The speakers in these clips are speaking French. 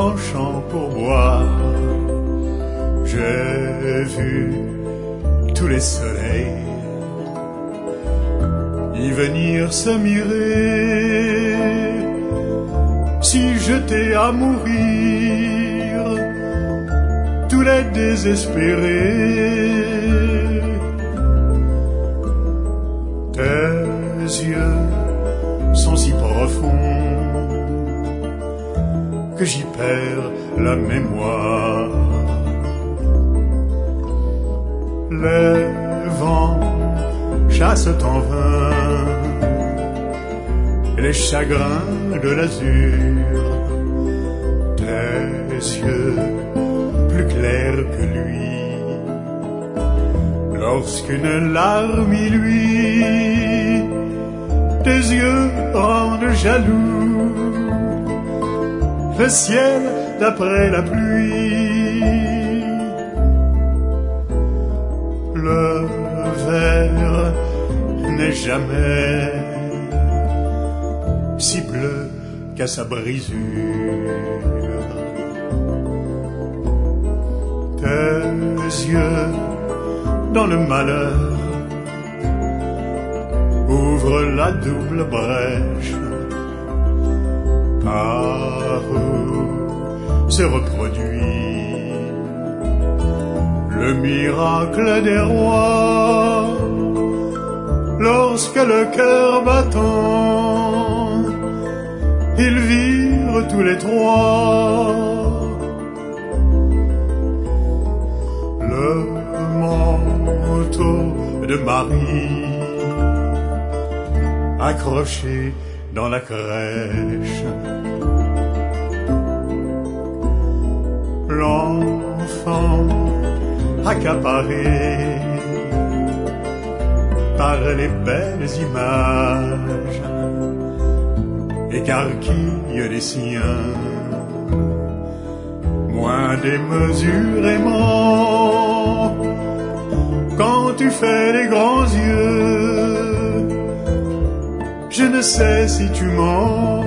penchant pour boire. J'ai vu tous les soleils y venir se mirer, s'y jeter à mourir, tous les désespérés. Tes yeux sont si profonds que j'y perds la mémoire. Les vents chassent en vain les chagrins de l'azur. Tes yeux plus clairs que lui, lorsqu'une larme y luit, tes yeux rendent jaloux le ciel d'après la pluie. Le verre n'est jamais si bleu qu'à sa brisure. Tes yeux dans le malheur ouvrent la double brèche par où se reproduit le miracle des rois. Lorsque le cœur battant, ils virent tous les trois le manteau de Marie accroché dans la crèche. L'enfant accaparé par les belles images écarquille les siens, moins démesurément. Quand tu fais les grands yeux, je ne sais si tu mens.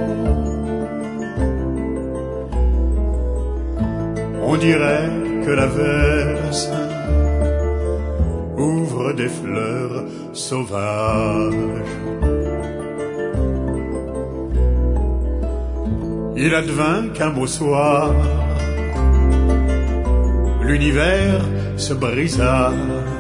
On dirait que l'averse ouvre des fleurs sauvages. Il advint qu'un beau soir, l'univers se brisa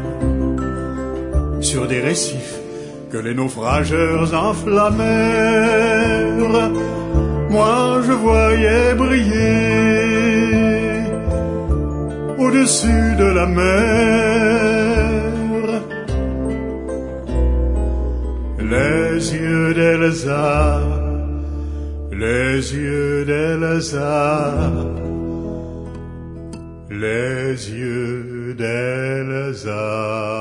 sur des récifs que les naufrageurs enflammèrent. Moi je voyais briller au-dessus de la mer les yeux d'Elsa, les yeux d'Elsa, les yeux d'Elsa.